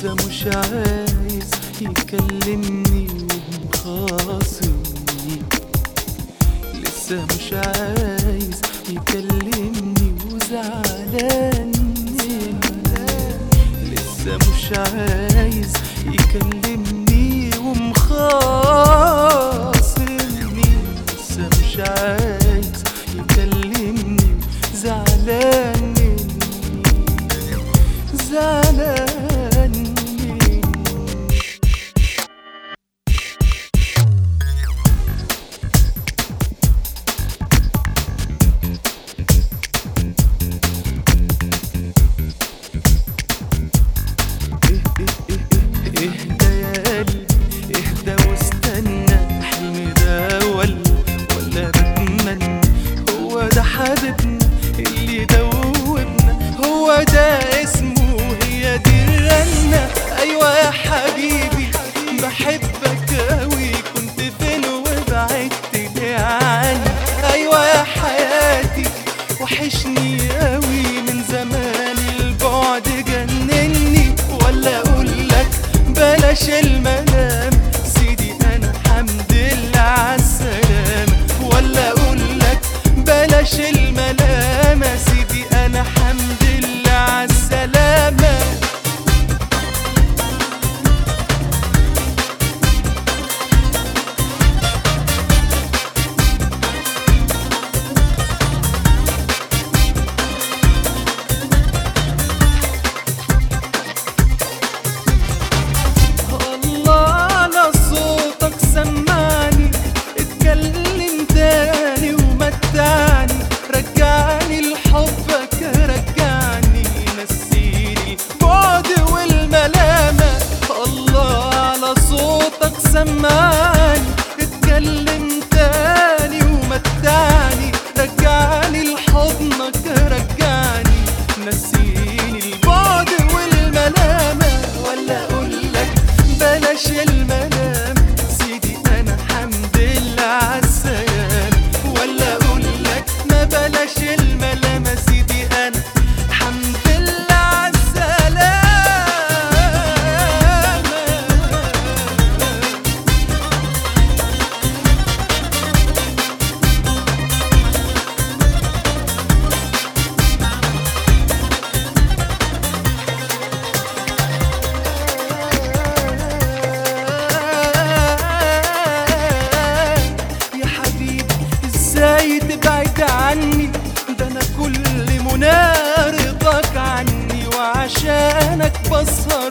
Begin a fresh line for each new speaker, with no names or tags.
لسه مش عايز يكلمني ومخاصمني، لسه مش عايز يكلمني وزعلان مني، لسه مش عايز يكلمني ومخاصمني، لسه مش عايز يكلمني زعلان مني، زعلان مني. اهدى يا قلبي اهدى واستنى، حلمي ده ولا بتمنى، هو ده حبيبنا اللي دوبنا، هو ده اسمه هي دي الرنة. ايوه يا حبيبي بحبك اوي، كنت فين وبعدت ليه عني؟ ايوه يا حياتي وحشني اوي من زمان، البعد جنني، ولا اقولك بلاش الملام سيدي انا حمد لله عالسلامة، ولا اقولك بلاش الملام سيدي انا حمد لله عالسلامة. رجعني لحبك رجعني، نسيني بعد والملامة. الله على صوتك سمعني، اتكلم تاني ومتعني، رجعني لحضنك رجعني، نسيني البعد والملامة، ولا اقولك بلاش الملام سيدي انا حمد لله عالسلامة، ولا اقولك ما بلاش الملامة سيدي انا حمد لله عالسلامة. يا حبيبي ازاي تبعد عني؟ ده انا كل منى رضاك عني، وعشانك بسهر